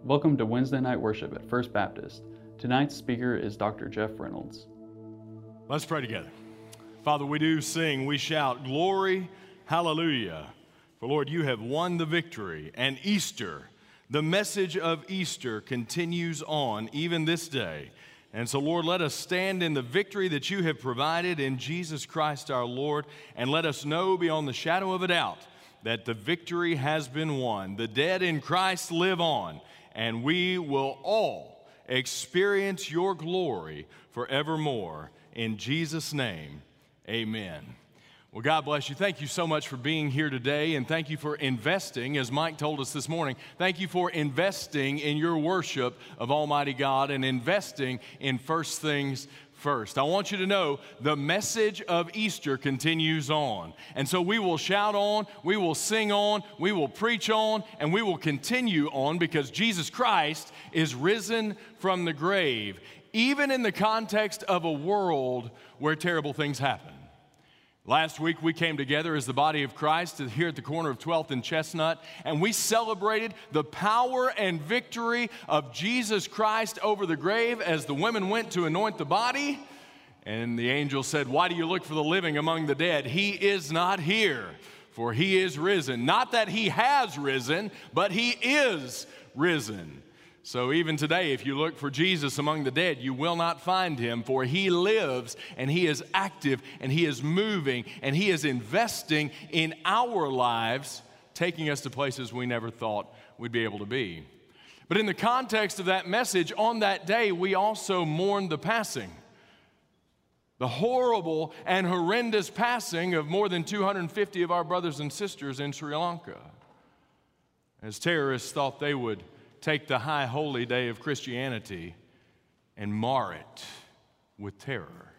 Welcome to Wednesday night worship at First Baptist. Tonight's speaker is Dr. Jeff Reynolds. Let's pray together. Father, we do sing, we shout, glory, hallelujah. For Lord, you have won the victory, and Easter, the message of Easter continues on even this day. And so, Lord, let us stand in the victory that you have provided in Jesus Christ our Lord, and let us know beyond the shadow of a doubt that the victory has been won. The dead in Christ live on, and we will all experience your glory forevermore. In Jesus' name, amen. Well, God bless you. Thank you so much for being here today, and thank you for investing, as Mike told us this morning, thank you for investing in your worship of Almighty God and investing in first things first. I want you to know the message of Easter continues on. And so we will shout on, we will sing on, we will preach on, and we will continue on because Jesus Christ is risen from the grave, even in the context of a world where terrible things happen. Last week, we came together as the body of Christ here at the corner of 12th and Chestnut, and we celebrated the power and victory of Jesus Christ over the grave as the women went to anoint the body. And the angel said, "Why do you look for the living among the dead? He is not here, for he is risen." Not that he has risen, but he is risen. So even today, if you look for Jesus among the dead, you will not find him, for he lives and he is active and he is moving and he is investing in our lives, taking us to places we never thought we'd be able to be. But in the context of that message, on that day, we also mourned the passing, the horrible and horrendous passing of more than 250 of our brothers and sisters in Sri Lanka, as terrorists thought they would take the high holy day of Christianity and mar it with terror.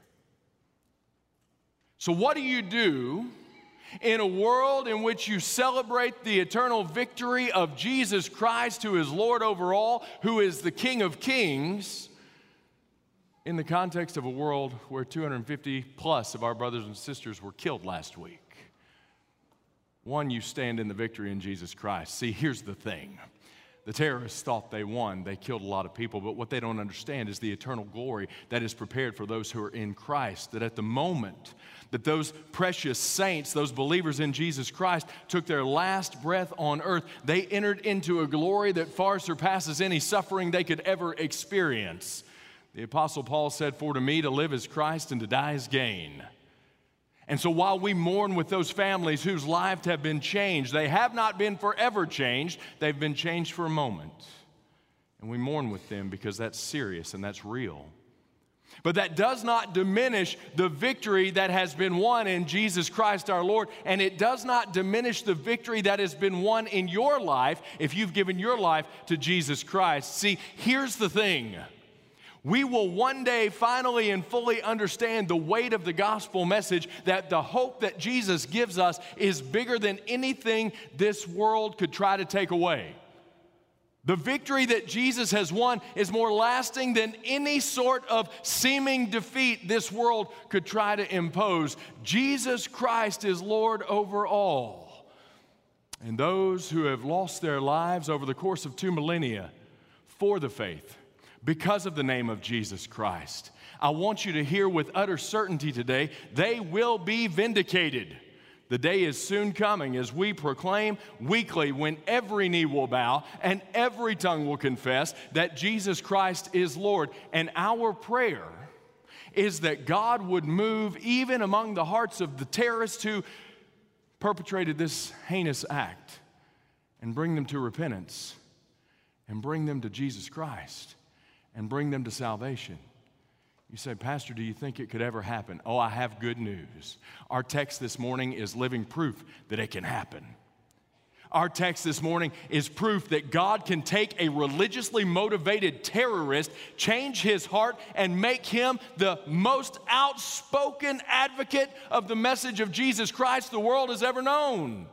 So what do you do in a world in which you celebrate the eternal victory of Jesus Christ, who is Lord over all, who is the King of Kings, in the context of a world where 250 plus of our brothers and sisters were killed last week? One, you stand in the victory in Jesus Christ. See, here's the thing. The terrorists thought they won. They killed a lot of people, but what they don't understand is the eternal glory that is prepared for those who are in Christ, that at the moment that those precious saints, those believers in Jesus Christ, took their last breath on earth, they entered into a glory that far surpasses any suffering they could ever experience. The Apostle Paul said, "For to me to live is Christ and to die is gain." And so while we mourn with those families whose lives have been changed, they have not been forever changed, they've been changed for a moment. And we mourn with them because that's serious and that's real. But that does not diminish the victory that has been won in Jesus Christ our Lord, and it does not diminish the victory that has been won in your life if you've given your life to Jesus Christ. See, here's the thing. We will one day finally and fully understand the weight of the gospel message, that the hope that Jesus gives us is bigger than anything this world could try to take away. The victory that Jesus has won is more lasting than any sort of seeming defeat this world could try to impose. Jesus Christ is Lord over all. And those who have lost their lives over the course of 2 millennia for the faith, because of the name of Jesus Christ, I want you to hear with utter certainty today, they will be vindicated. The day is soon coming as we proclaim weekly when every knee will bow and every tongue will confess that Jesus Christ is Lord. And our prayer is that God would move even among the hearts of the terrorists who perpetrated this heinous act and bring them to repentance and bring them to Jesus Christ and bring them to salvation. You say, "Pastor, do you think it could ever happen?" Oh, I have good news. Our text this morning is living proof that it can happen. Our text this morning is proof that God can take a religiously motivated terrorist, change his heart, and make him the most outspoken advocate of the message of Jesus Christ the world has ever known.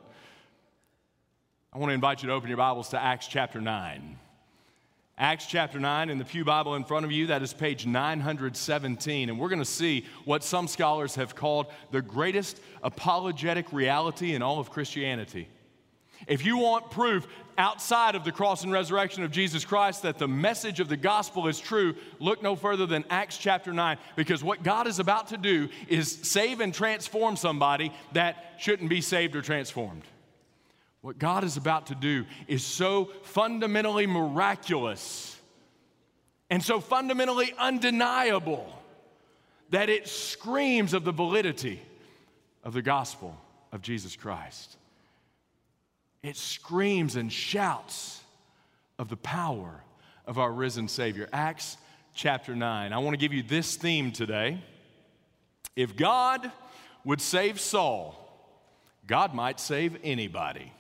I want to invite you to open your Bibles to Acts chapter 9. Acts chapter 9 in the Pew Bible in front of you, that is page 917. And we're going to see what some scholars have called the greatest apologetic reality in all of Christianity. If you want proof outside of the cross and resurrection of Jesus Christ that the message of the gospel is true, look no further than Acts chapter 9, because what God is about to do is save and transform somebody that shouldn't be saved or transformed. What God is about to do is so fundamentally miraculous and so fundamentally undeniable that it screams of the validity of the gospel of Jesus Christ. It screams and shouts of the power of our risen Savior. Acts chapter 9. I want to give you this theme today. If God would save Saul, God might save anybody.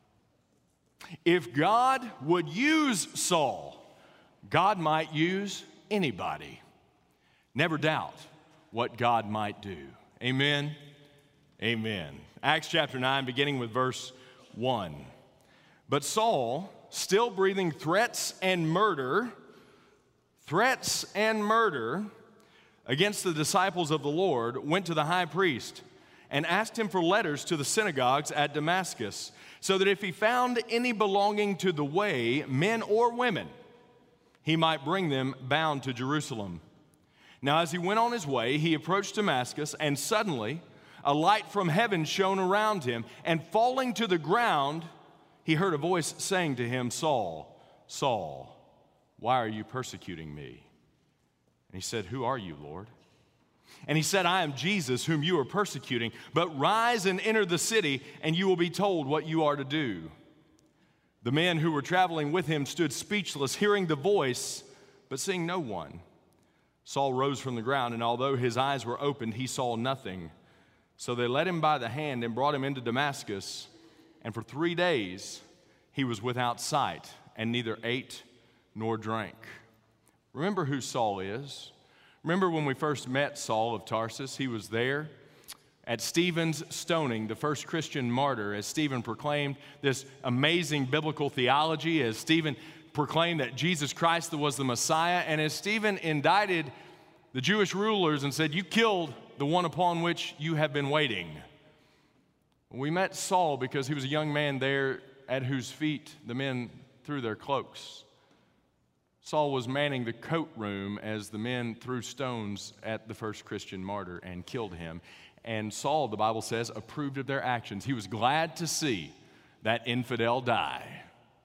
If God would use Saul, God might use anybody. Never doubt what God might do. Amen? Amen. Acts chapter 9, beginning with verse 1. But Saul, still breathing threats and murder against the disciples of the Lord, went to the high priest and asked him for letters to the synagogues at Damascus, so that if he found any belonging to the way, men or women, he might bring them bound to Jerusalem. Now as he went on his way, he approached Damascus, and suddenly a light from heaven shone around him, and falling to the ground, he heard a voice saying to him, Saul, Saul, why are you persecuting me? And he said, Who are you, Lord? And he said, I am Jesus, whom you are persecuting, but rise and enter the city, and you will be told what you are to do. The men who were traveling with him stood speechless, hearing the voice, but seeing no one. Saul rose from the ground, and although his eyes were opened, he saw nothing. So they led him by the hand and brought him into Damascus, and for 3 days he was without sight, and neither ate nor drank. Remember who Saul is. Remember when we first met Saul of Tarsus? He was there at Stephen's stoning, the first Christian martyr, as Stephen proclaimed this amazing biblical theology, as Stephen proclaimed that Jesus Christ was the Messiah, and as Stephen indicted the Jewish rulers and said, You killed the one upon which you have been waiting. We met Saul because he was a young man there at whose feet the men threw their cloaks. Saul was manning the coat room as the men threw stones at the first Christian martyr and killed him. And Saul, the Bible says, approved of their actions. He was glad to see that infidel die.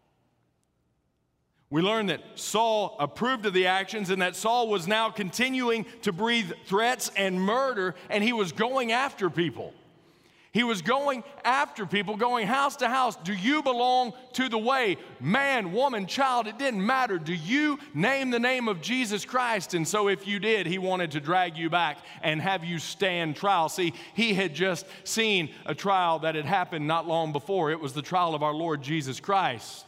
We learn that Saul approved of the actions and that Saul was now continuing to breathe threats and murder, and he was going after people. He was going after people, going house to house. Do you belong to the way? Man, woman, child, it didn't matter. Do you name the name of Jesus Christ? And so if you did, he wanted to drag you back and have you stand trial. See, he had just seen a trial that had happened not long before. It was the trial of our Lord Jesus Christ,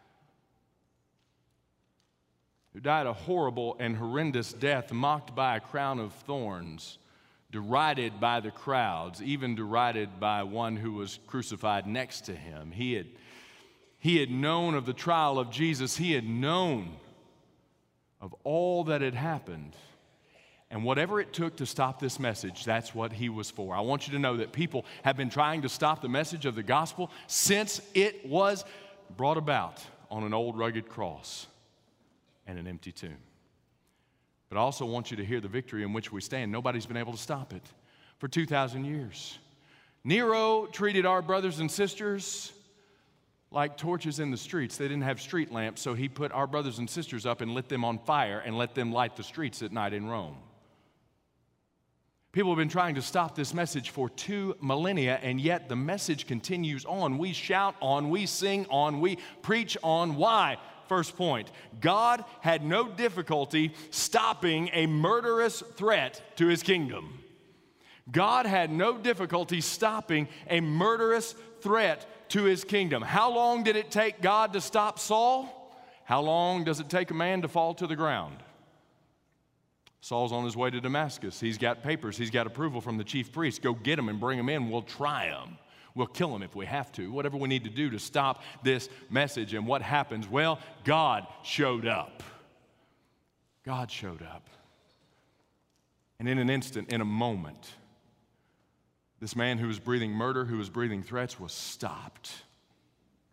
who died a horrible and horrendous death, mocked by a crown of thorns, derided by the crowds, even derided by one who was crucified next to him. He had known of the trial of Jesus. He had known of all that had happened. And whatever it took to stop this message, that's what he was for. I want you to know that people have been trying to stop the message of the gospel since it was brought about on an old rugged cross and an empty tomb. But I also want you to hear the victory in which we stand. Nobody's been able to stop it for 2,000 years. Nero treated our brothers and sisters like torches in the streets. They didn't have street lamps, so he put our brothers and sisters up and lit them on fire and let them light the streets at night in Rome. People have been trying to stop this message for 2 millennia, and yet the message continues on. We shout on, we sing on, we preach on. Why? First point, God had no difficulty stopping a murderous threat to his kingdom. God had no difficulty stopping a murderous threat to his kingdom. How long did it take God to stop Saul? How long does it take a man to fall to the ground? Saul's on his way to Damascus. He's got papers. He's got approval from the chief priest. Go get him and bring him in. We'll try him. We'll kill him if we have to, whatever we need to do to stop this message. And what happens? Well, God showed up. God showed up. And in an instant, in a moment, this man who was breathing murder, who was breathing threats, was stopped.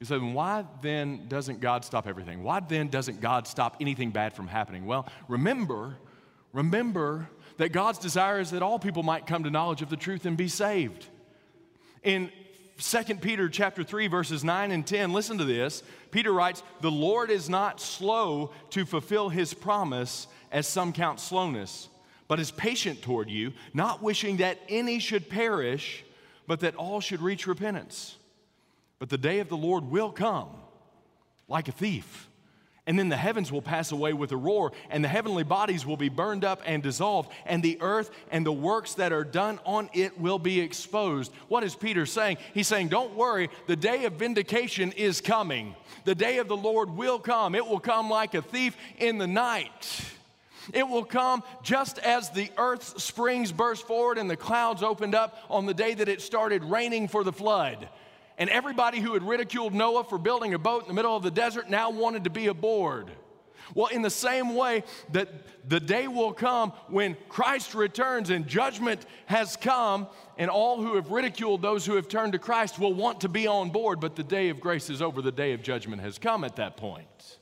You say, why then doesn't God stop everything? Why then doesn't God stop anything bad from happening? Well, remember that God's desire is that all people might come to knowledge of the truth and be saved. In 2 Peter chapter 3, verses 9 and 10, listen to this. Peter writes, "The Lord is not slow to fulfill his promise, as some count slowness, but is patient toward you, not wishing that any should perish, but that all should reach repentance. But the day of the Lord will come like a thief. And then the heavens will pass away with a roar, and the heavenly bodies will be burned up and dissolved, and the earth and the works that are done on it will be exposed." What is Peter saying? He's saying, don't worry, the day of vindication is coming. The day of the Lord will come. It will come like a thief in the night. It will come just as the earth's springs burst forward and the clouds opened up on the day that it started raining for the flood. And everybody who had ridiculed Noah for building a boat in the middle of the desert now wanted to be aboard. Well, in the same way that the day will come when Christ returns and judgment has come, and all who have ridiculed those who have turned to Christ will want to be on board, but the day of grace is over. The day of judgment has come at that point.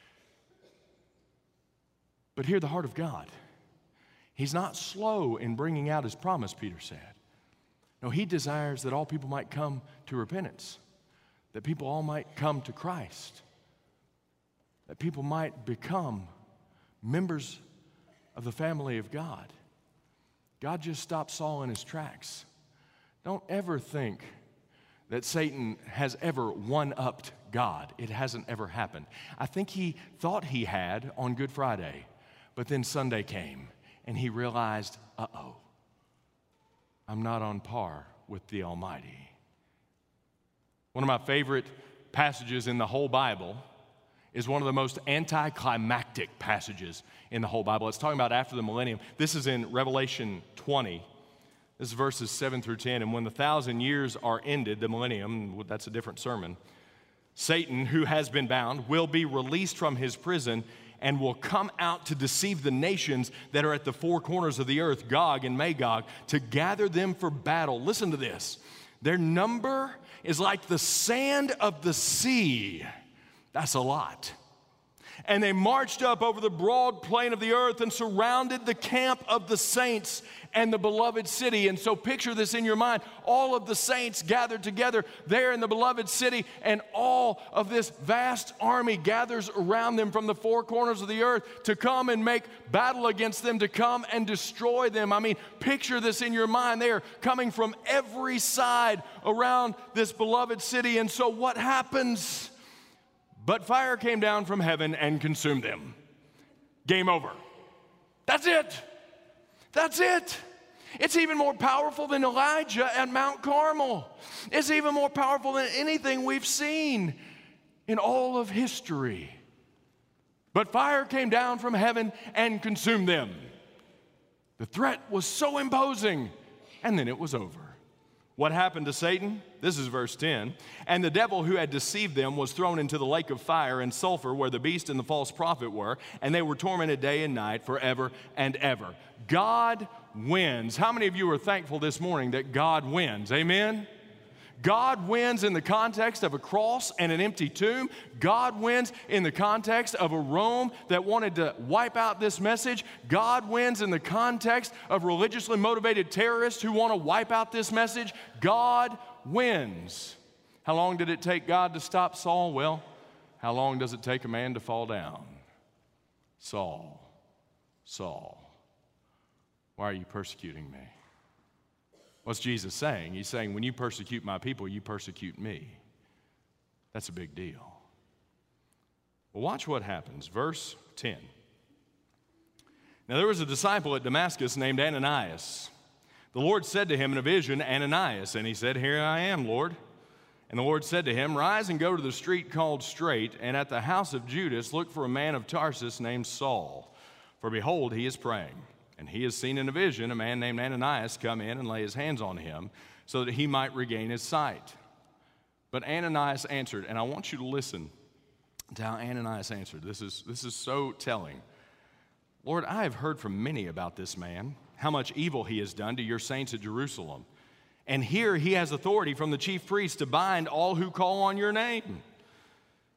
But hear the heart of God. He's not slow in bringing out his promise, Peter said. No, he desires that all people might come to repentance, that people all might come to Christ, that people might become members of the family of God. God just stopped Saul in his tracks. Don't ever think that Satan has ever one-upped God. It hasn't ever happened. I think he thought he had on Good Friday, but then Sunday came and he realized, uh-oh, I'm not on par with the Almighty. One of my favorite passages in the whole Bible is one of the most anticlimactic passages in the whole Bible. It's talking about after the millennium. This is in Revelation 20. This is verses 7 through 10. "And when the 1,000 years are ended, the millennium," that's a different sermon, "Satan, who has been bound, will be released from his prison and will come out to deceive the nations that are at the four corners of the earth, Gog and Magog, to gather them for battle." Listen to this. "Their number is like the sand of the sea." That's a lot. "And they marched up over the broad plain of the earth and surrounded the camp of the saints and the beloved city." And so picture this in your mind. All of the saints gathered together there in the beloved city, and all of this vast army gathers around them from the four corners of the earth to come and make battle against them, to come and destroy them. I mean, picture this in your mind. They are coming from every side around this beloved city. And so what happens? "But fire came down from heaven and consumed them." Game over. That's it. That's it. It's even more powerful than Elijah at Mount Carmel. It's even more powerful than anything we've seen in all of history. "But fire came down from heaven and consumed them." The threat was so imposing, and then it was over. What happened to Satan? This is verse 10. "And the devil who had deceived them was thrown into the lake of fire and sulfur where the beast and the false prophet were, and they were tormented day and night forever and ever." God wins. How many of you are thankful this morning that God wins? Amen? God wins in the context of a cross and an empty tomb. God wins in the context of a Rome that wanted to wipe out this message. God wins in the context of religiously motivated terrorists who want to wipe out this message. God wins. How long did it take God to stop Saul? Well, how long does it take a man to fall down? Saul, Saul, why are you persecuting me? What's Jesus saying? He's saying, when you persecute my people, you persecute me. That's a big deal. Well, watch what happens. Verse 10. "Now there was a disciple at Damascus named Ananias. The Lord said to him in a vision, 'Ananias.' And he said, 'Here I am, Lord.' And the Lord said to him, 'Rise and go to the street called Straight, and at the house of Judas look for a man of Tarsus named Saul. For behold, he is praying. And he has seen in a vision a man named Ananias come in and lay his hands on him so that he might regain his sight.' But Ananias answered," and I want you to listen to how Ananias answered. This is so telling. "Lord, I have heard from many about this man, how much evil he has done to your saints at Jerusalem. And here he has authority from the chief priests to bind all who call on your name."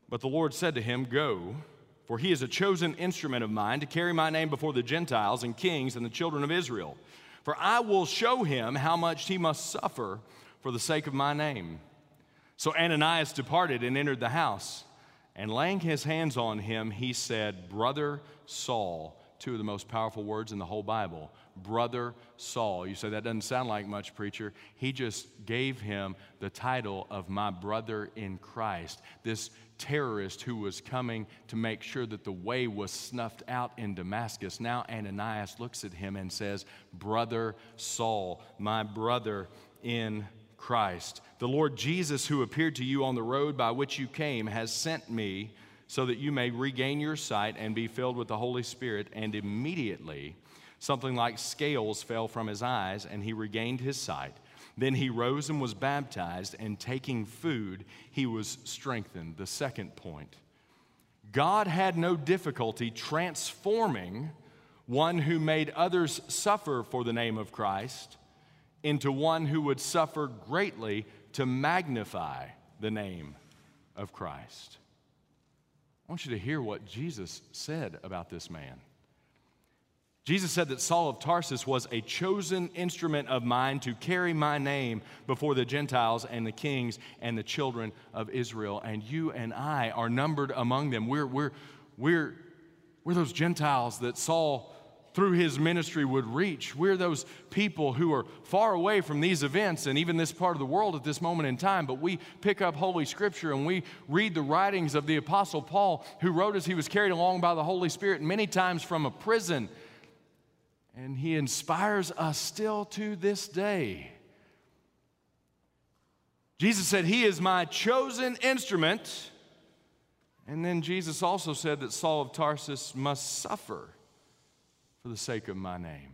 But the Lord said to him, Go, for he is a chosen instrument of mine to carry my name before the Gentiles and kings and the children of Israel. For I will show him how much he must suffer for the sake of my name. So Ananias departed and entered the house, and laying his hands on him, he said, Brother Saul. Two of the most powerful words in the whole Bible. Brother Saul. You say, that doesn't sound like much, preacher. He just gave him the title of my brother in Christ. This terrorist who was coming to make sure that the way was snuffed out in Damascus. Now Ananias looks at him and says, Brother Saul, my brother in Christ. The Lord Jesus, who appeared to you on the road by which you came, has sent me so that you may regain your sight and be filled with the Holy Spirit. And immediately something like scales fell from his eyes, and he regained his sight. Then he rose and was baptized, and taking food, he was strengthened. The second point, God had no difficulty transforming one who made others suffer for the name of Christ into one who would suffer greatly to magnify the name of Christ. I want you to hear what Jesus said about this man. Jesus said that Saul of Tarsus was a chosen instrument of mine to carry my name before the Gentiles and the kings and the children of Israel. And you and I are numbered among them. We're those Gentiles that Saul, through his ministry, would reach. We're those people who are far away from these events and even this part of the world at this moment in time, but we pick up Holy Scripture and we read the writings of the Apostle Paul, who wrote as he was carried along by the Holy Spirit, many times from a prison, and he inspires us still to this day. Jesus said, He is my chosen instrument, and then Jesus also said that Saul of Tarsus must suffer for the sake of my name.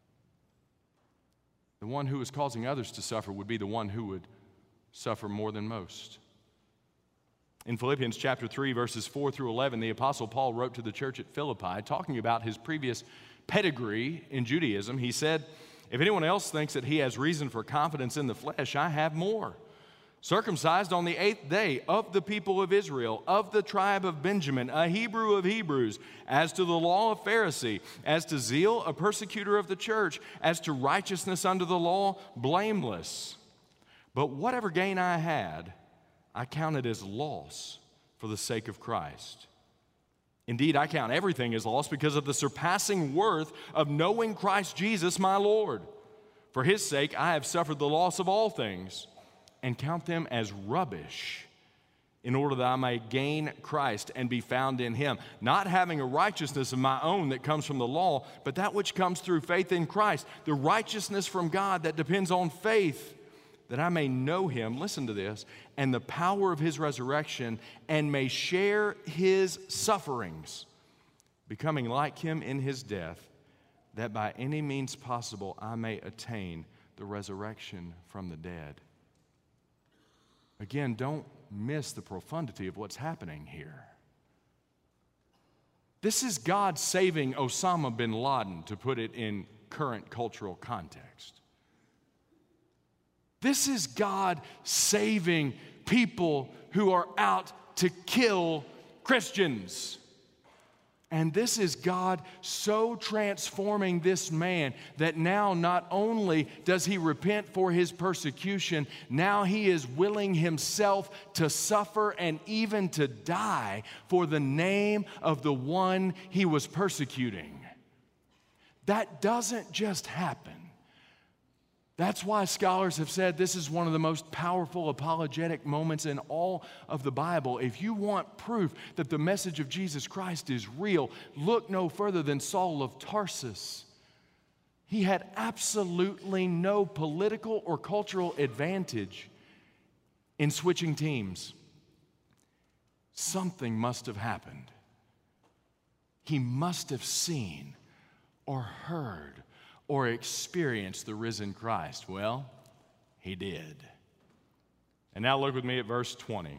The one who is causing others to suffer would be the one who would suffer more than most. In Philippians chapter 3, verses 4 through 11, the Apostle Paul wrote to the church at Philippi, talking about his previous pedigree in Judaism. He said, If anyone else thinks that he has reason for confidence in the flesh, I have more. Circumcised on the 8th day, of the people of Israel, of the tribe of Benjamin, a Hebrew of Hebrews, as to the law, a Pharisee, as to zeal, a persecutor of the church, as to righteousness under the law, blameless. But whatever gain I had, I counted as loss for the sake of Christ. Indeed, I count everything as loss because of the surpassing worth of knowing Christ Jesus my Lord. For his sake I have suffered the loss of all things, and count them as rubbish, in order that I may gain Christ and be found in him, not having a righteousness of my own that comes from the law, but that which comes through faith in Christ, the righteousness from God that depends on faith, that I may know him, listen to this, and the power of his resurrection, and may share his sufferings, becoming like him in his death, that by any means possible I may attain the resurrection from the dead. Again, don't miss the profundity of what's happening here. This is God saving Osama bin Laden, to put it in current cultural context. This is God saving people who are out to kill Christians. And this is God so transforming this man that now not only does he repent for his persecution, now he is willing himself to suffer and even to die for the name of the one he was persecuting. That doesn't just happen. That's why scholars have said this is one of the most powerful apologetic moments in all of the Bible. If you want proof that the message of Jesus Christ is real, look no further than Saul of Tarsus. He had absolutely no political or cultural advantage in switching teams. Something must have happened. He must have seen or heard or experienced the risen Christ. Well, he did. And now look with me at verse 20.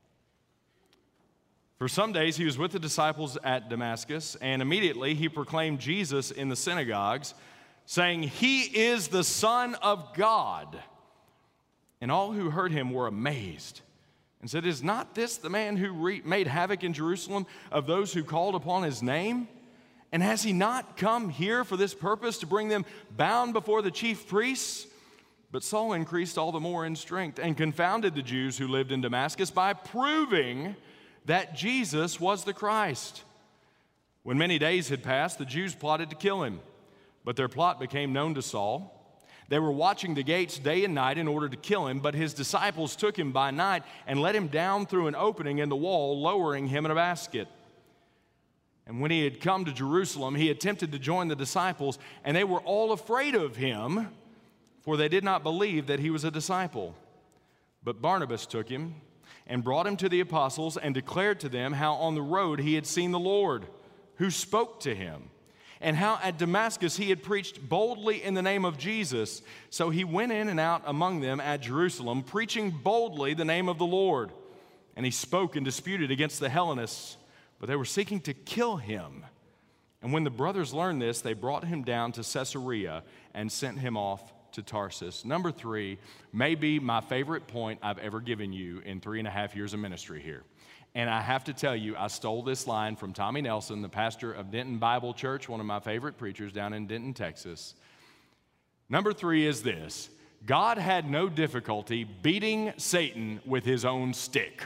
For some days he was with the disciples at Damascus, and immediately he proclaimed Jesus in the synagogues, saying, "He is the Son of God." And all who heard him were amazed and said, "Is not this the man who made havoc in Jerusalem of those who called upon his name? And has he not come here for this purpose, to bring them bound before the chief priests?" But Saul increased all the more in strength and confounded the Jews who lived in Damascus by proving that Jesus was the Christ. When many days had passed, the Jews plotted to kill him, but their plot became known to Saul. They were watching the gates day and night in order to kill him, but his disciples took him by night and let him down through an opening in the wall, lowering him in a basket. And when he had come to Jerusalem, he attempted to join the disciples, and they were all afraid of him, for they did not believe that he was a disciple. But Barnabas took him and brought him to the apostles and declared to them how on the road he had seen the Lord, who spoke to him, and how at Damascus he had preached boldly in the name of Jesus. So he went in and out among them at Jerusalem, preaching boldly the name of the Lord. And he spoke and disputed against the Hellenists, but they were seeking to kill him. And when the brothers learned this, they brought him down to Caesarea and sent him off to Tarsus. Number 3, may be my favorite point I've ever given you in 3.5 years of ministry here. And I have to tell you, I stole this line from Tommy Nelson, the pastor of Denton Bible Church, one of my favorite preachers down in Denton, Texas. Number 3 is this: God had no difficulty beating Satan with his own stick.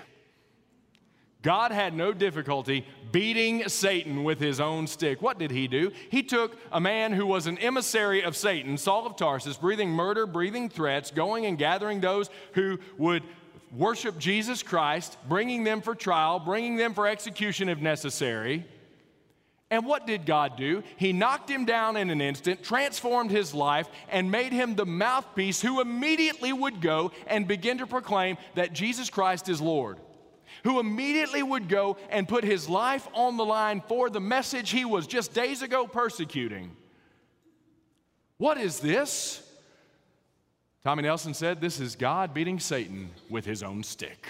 God had no difficulty beating Satan with his own stick. What did he do? He took a man who was an emissary of Satan, Saul of Tarsus, breathing murder, breathing threats, going and gathering those who would worship Jesus Christ, bringing them for trial, bringing them for execution if necessary. And what did God do? He knocked him down in an instant, transformed his life, and made him the mouthpiece who immediately would go and begin to proclaim that Jesus Christ is Lord, who immediately would go and put his life on the line for the message he was just days ago persecuting. What is this? Tommy Nelson said, this is God beating Satan with his own stick.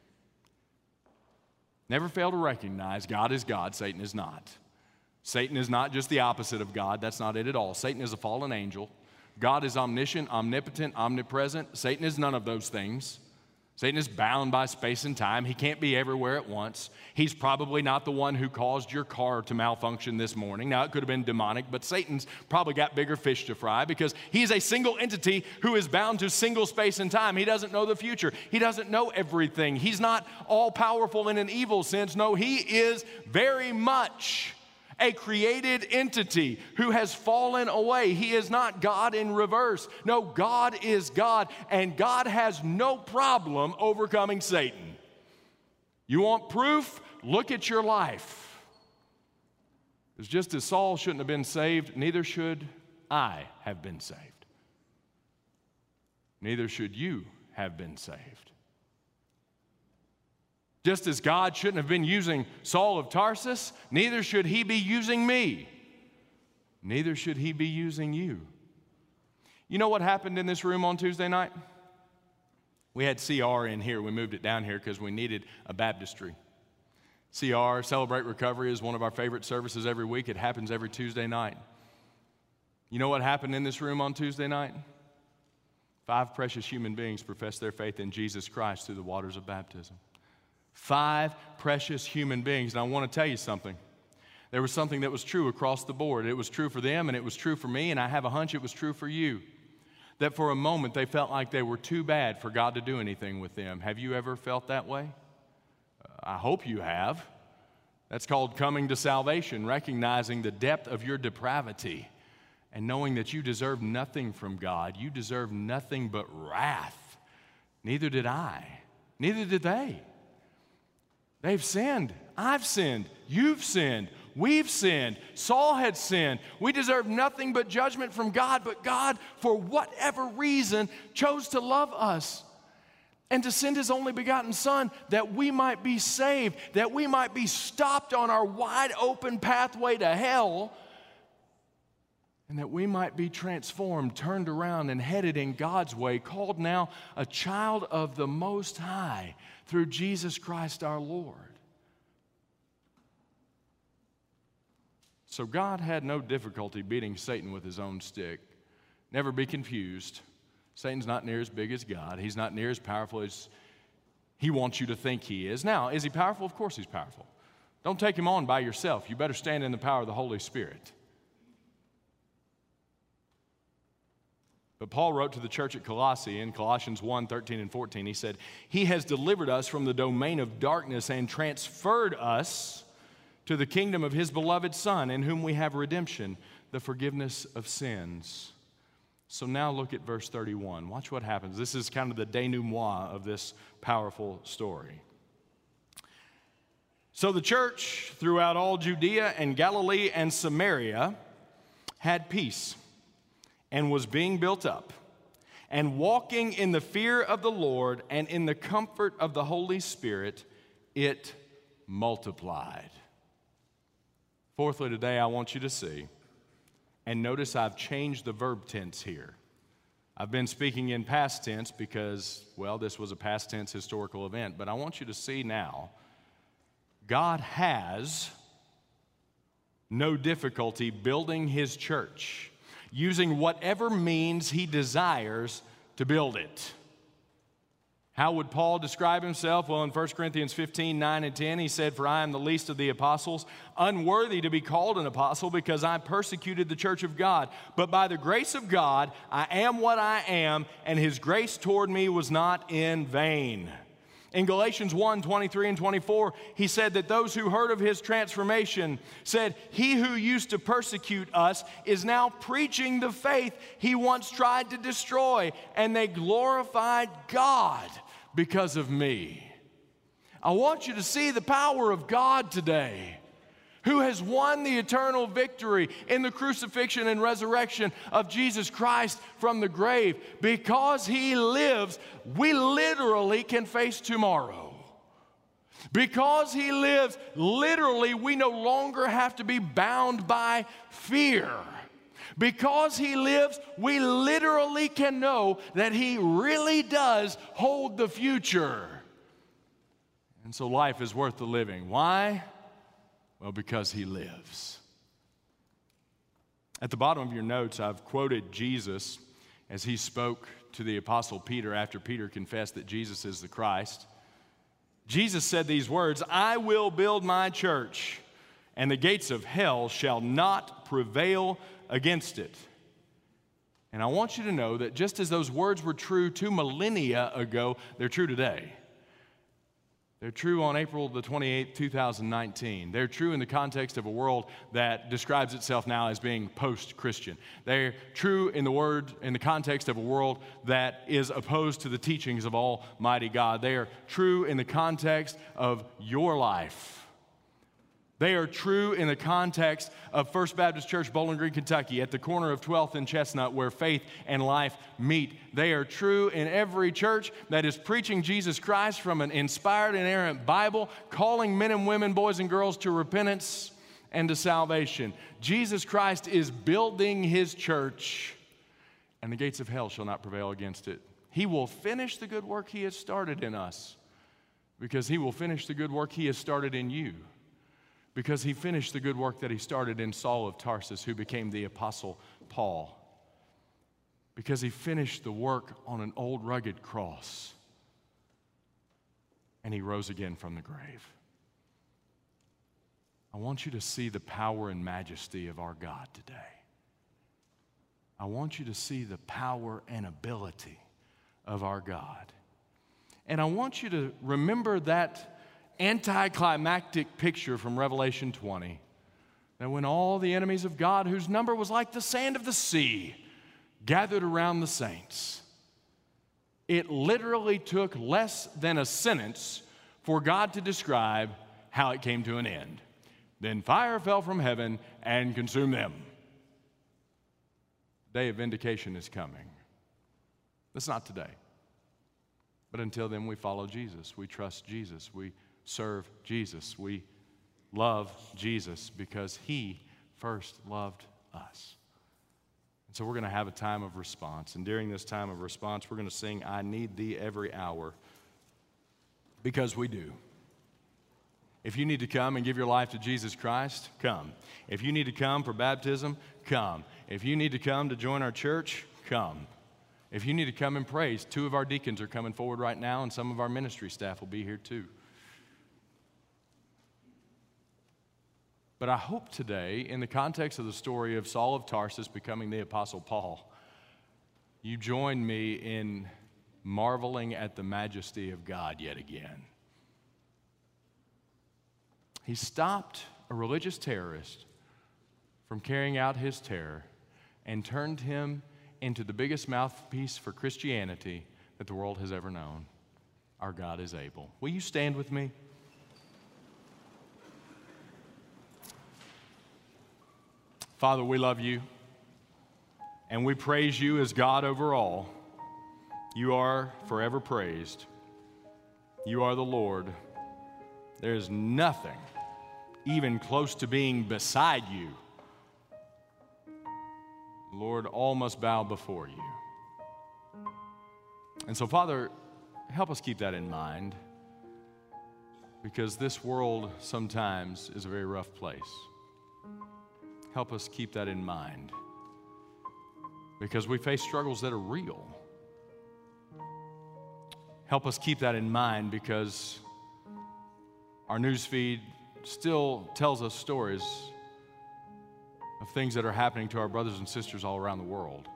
Never fail to recognize God is God, Satan is not. Satan is not just the opposite of God. That's not it at all. Satan is a fallen angel. God is omniscient, omnipotent, omnipresent. Satan is none of those things. Satan is bound by space and time. He can't be everywhere at once. He's probably not the one who caused your car to malfunction this morning. Now, it could have been demonic, but Satan's probably got bigger fish to fry because he's a single entity who is bound to single space and time. He doesn't know the future. He doesn't know everything. He's not all-powerful in an evil sense. No, he is very much a created entity who has fallen away. He is not God in reverse. No, God is God, and God has no problem overcoming Satan. You want proof? Look at your life. It's just as Saul shouldn't have been saved, neither should I have been saved. Neither should you have been saved. Just as God shouldn't have been using Saul of Tarsus, neither should he be using me. Neither should he be using you. You know what happened in this room on Tuesday night? We had CR in here. We moved it down here because we needed a baptistry. CR, Celebrate Recovery, is one of our favorite services every week. It happens every Tuesday night. You know what happened in this room on Tuesday night? 5 precious human beings professed their faith in Jesus Christ through the waters of baptism. 5 precious human beings. And I want to tell you something. There was something that was true across the board. It was true for them, and it was true for me, and I have a hunch it was true for you. That for a moment they felt like they were too bad for God to do anything with them. Have you ever felt that way? I hope you have. That's called coming to salvation, recognizing the depth of your depravity and knowing that you deserve nothing from God. You deserve nothing but wrath. Neither did I. Neither did they. They've sinned. I've sinned. You've sinned. We've sinned. Saul had sinned. We deserve nothing but judgment from God, but God, for whatever reason, chose to love us and to send his only begotten Son that we might be saved, that we might be stopped on our wide open pathway to hell, and that we might be transformed, turned around, and headed in God's way, called now a child of the Most High through Jesus Christ our Lord. So God had no difficulty beating Satan with his own stick. Never be confused. Satan's not near as big as God. He's not near as powerful as He wants you to think he is. Now, is he powerful? Of course he's powerful. Don't take him on by yourself. You better stand in the power of the Holy Spirit. But Paul wrote to the church at Colossae in Colossians 1:13 and 14. He said, "He has delivered us from the domain of darkness and transferred us to the kingdom of his beloved Son, in whom we have redemption, the forgiveness of sins." So now look at verse 31. Watch what happens. This is kind of the denouement of this powerful story. So the church throughout all Judea and Galilee and Samaria had peace and was being built up and walking in the fear of the Lord and in the comfort of the Holy Spirit, it multiplied. Fourthly, today I want you to see, and notice I've changed the verb tense here. I've been speaking in past tense because, well, this was a past tense historical event, but I want you to see now, God has no difficulty building his church, using whatever means he desires to build it. How would Paul describe himself? Well, in 1 Corinthians 15:9 and 10, he said, "For I am the least of the apostles, unworthy to be called an apostle because I persecuted the church of God. But by the grace of God, I am what I am, and his grace toward me was not in vain." In Galatians 1:23 and 24, he said that those who heard of his transformation said, "He who used to persecute us is now preaching the faith he once tried to destroy, and they glorified God because of me." I want you to see the power of God today, who has won the eternal victory in the crucifixion and resurrection of Jesus Christ from the grave. Because he lives, we literally can face tomorrow. Because he lives, literally, we no longer have to be bound by fear. Because he lives, we literally can know that he really does hold the future. And so life is worth the living. Why? Well, because he lives. At the bottom of your notes, I've quoted Jesus as he spoke to the Apostle Peter after Peter confessed that Jesus is the Christ. Jesus said these words, "I will build my church, and the gates of hell shall not prevail against it." And I want you to know that just as those words were true 2 millennia ago, they're true today. They're true on April the 28th, 2019. They're true in the context of a world that describes itself now as being post-Christian. They're true in the context of a world that is opposed to the teachings of Almighty God. They are true in the context of your life. They are true in the context of First Baptist Church, Bowling Green, Kentucky, at the corner of 12th and Chestnut, where faith and life meet. They are true in every church that is preaching Jesus Christ from an inspired, inerrant Bible, calling men and women, boys and girls, to repentance and to salvation. Jesus Christ is building his church, and the gates of hell shall not prevail against it. He will finish the good work he has started in us, because he will finish the good work he has started in you. Because he finished the good work that he started in Saul of Tarsus, who became the Apostle Paul. Because he finished the work on an old rugged cross, and he rose again from the grave. I want you to see the power and majesty of our God today. I want you to see the power and ability of our God. And I want you to remember that anticlimactic picture from Revelation 20, that when all the enemies of God, whose number was like the sand of the sea, gathered around the saints, it literally took less than a sentence for God to describe how it came to an end. Then fire fell from heaven and consumed them. The day of vindication is coming. That's not today. But until then, we follow Jesus. We trust Jesus. We serve Jesus. We love Jesus because he first loved us. And so we're going to have a time of response. And during this time of response, we're going to sing, "I Need Thee Every Hour," because we do. If you need to come and give your life to Jesus Christ, come. If you need to come for baptism, come. If you need to come to join our church, come. If you need to come and praise, 2 of our deacons are coming forward right now, and some of our ministry staff will be here too. But I hope today, in the context of the story of Saul of Tarsus becoming the Apostle Paul, you join me in marveling at the majesty of God yet again. He stopped a religious terrorist from carrying out his terror and turned him into the biggest mouthpiece for Christianity that the world has ever known. Our God is able. Will you stand with me? Father, we love you, and we praise you as God over all. You are forever praised. You are the Lord. There is nothing even close to being beside you. Lord, all must bow before you. And so, Father, help us keep that in mind, because this world sometimes is a very rough place. Help us keep that in mind, because we face struggles that are real. Help us keep that in mind, because our news feed still tells us stories of things that are happening to our brothers and sisters all around the world.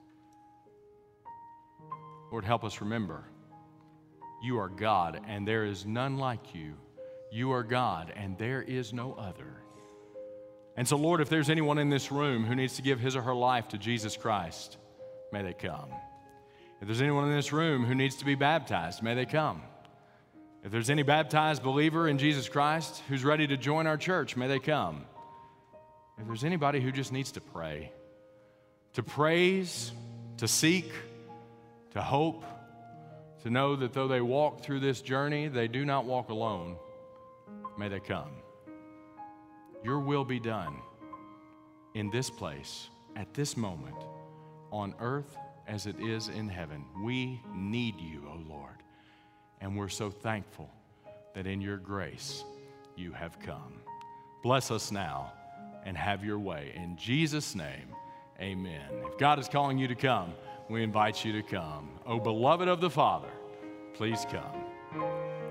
Lord, help us remember, you are God, and there is none like you. You are God, and there is no other. And so, Lord, if there's anyone in this room who needs to give his or her life to Jesus Christ, may they come. If there's anyone in this room who needs to be baptized, may they come. If there's any baptized believer in Jesus Christ who's ready to join our church, may they come. If there's anybody who just needs to pray, to praise, to seek, to hope, to know that though they walk through this journey, they do not walk alone, may they come. Your will be done in this place, at this moment, on earth as it is in heaven. We need you, O Lord, and we're so thankful that in your grace you have come. Bless us now and have your way. In Jesus' name, amen. If God is calling you to come, we invite you to come. Oh, beloved of the Father, please come.